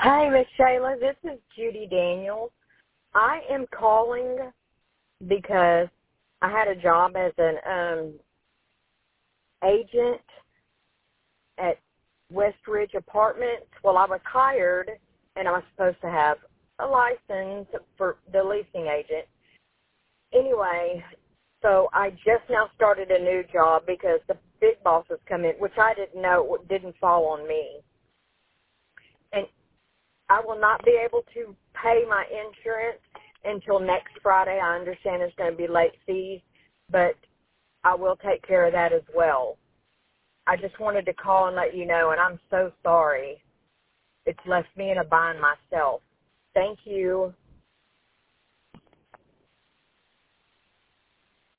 Hi, Miss Shayla. This is Judy Daniels. I am calling because I had a job as an agent at Westridge Apartments. Well, I was hired, and I was supposed to have a license for the leasing agent. Anyway, so I just now started a new job because the big bosses come in, which I didn't know didn't fall on me. And I will not be able to pay my insurance until next Friday. I understand it's going to be late fees, but I will take care of that as well. I just wanted to call and let you know, and I'm so sorry. It's left me in a bind myself. Thank you.